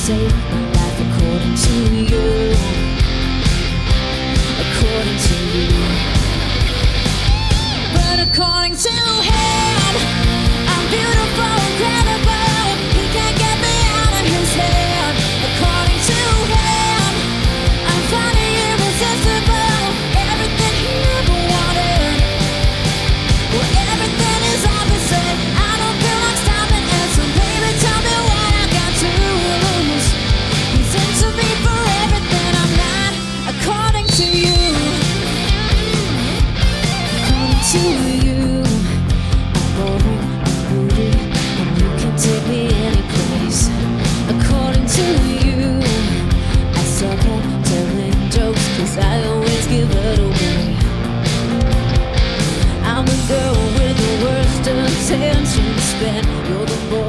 save my life according to you. According to you. But according to him, I'm beautiful, incredible. He can't get me out of his head. According to him, I'm funny, irresistible. Everything he ever wanted. Well, everything is opposite. I don't feel like stopping, and so baby, tell me what I got to lose. He's into me for everything I'm not. According to you. According to you. I'm boring, I'm moody, and you can take me any place. According to you. I suck at telling jokes, 'cause I always give it away. I'm the girl with the worst attention span. You're the boy